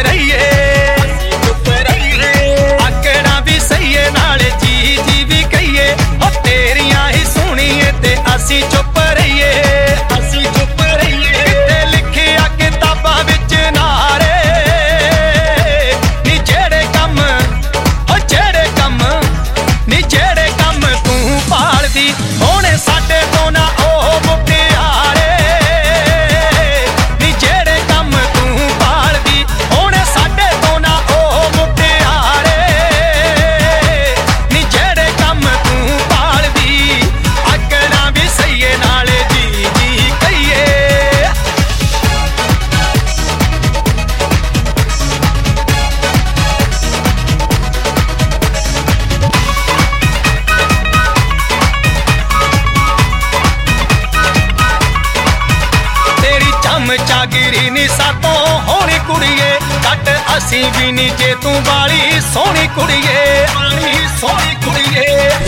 रहिए आकड़ा भी सही है नाले जी जी भी कहिए ओ तेरियां ही सुनिए ते असी चुप रहिए किते लिखिया किताबां विच नारे नी जेड़े कम नी जेड़े कम तू पालदी होने साडे तो ना ओ मुटियारे नी जेड़े कम तू पालदी होने साडे तो ना ओ मुटियारे नी जेड़े कम तू पालदी आकड़ा भी सही है नाले जी जी कहिए चागिरी नी सातों होनी कुड़िए कट असी भी नी जे तू वाली सोहनी कुड़िए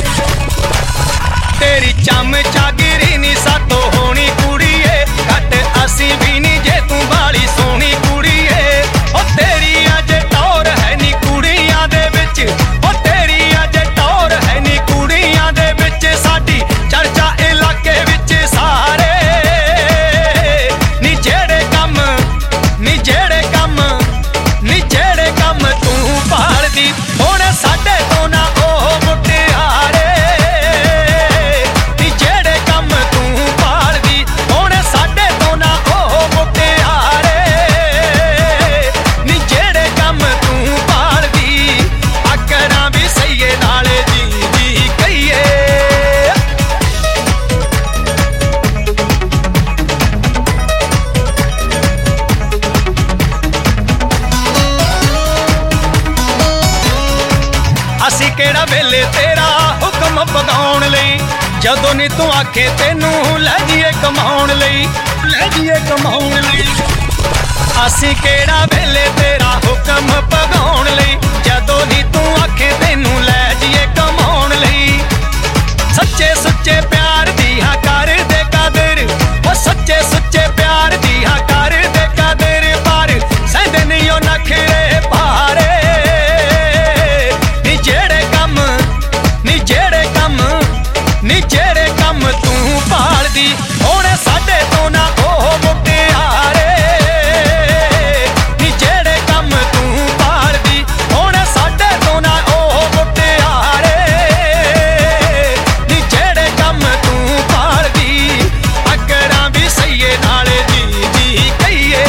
तेरी चम चागिरी नी सातों होनी कुड़िए कट असी भी नी जे तू वाली सोहनी कुड़िए ओ तेरी अज टौर है नी कुड़ियां दे विच ओ तेरी अज टौर है नी कुड़ियां दे विच साडी चर्चा इलाके विच सारे जेड़े कम तू पालदी होने साडे तो ना ओ मुटियारे नी जेड़े कम तू पालदी होने साडे तो ना ओ मुटियारे नी जेड़े कम तू पालदी आकड़ा भी सही है नाले जी जी कहिए असी केड़ा वेले तेरा हुक्म पगाउण लई जदों नी तू आखे तेनू लै जीए कमाउण लई असी केड़ा वेले तेरा हुक्म पगाउण लई जदों नी तू आखे तेनू लै जीए कमाउण लई सच्चे सुच्चे प्यार दी हां कर दे कदर ओ सच्चे सुच्चे प्यार दी हां कर दे कदर पर सैंदे नी ओ नखरे पारे नी जेड़े कम तू पालदी होने साडे तो ना ओ मुटियारे नी जेड़े कम तू पालदी होने साडे तो ना ओ मुटियारे नी जेड़े कम तू पालदी आकड़ा भी सही है नाले जी जी कहिए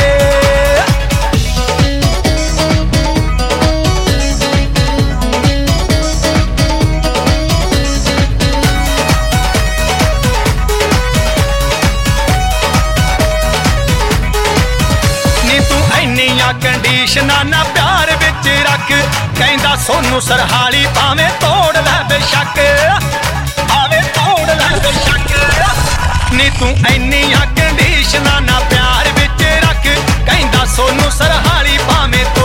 कंडीशना ना प्यार विच रख कहंदा सोनू सरहाली भावें तोड़ लै बेशक नी तू इन्नियां कंडीशना ना प्यार विच रख कहंदा सोनू सरहाली भावें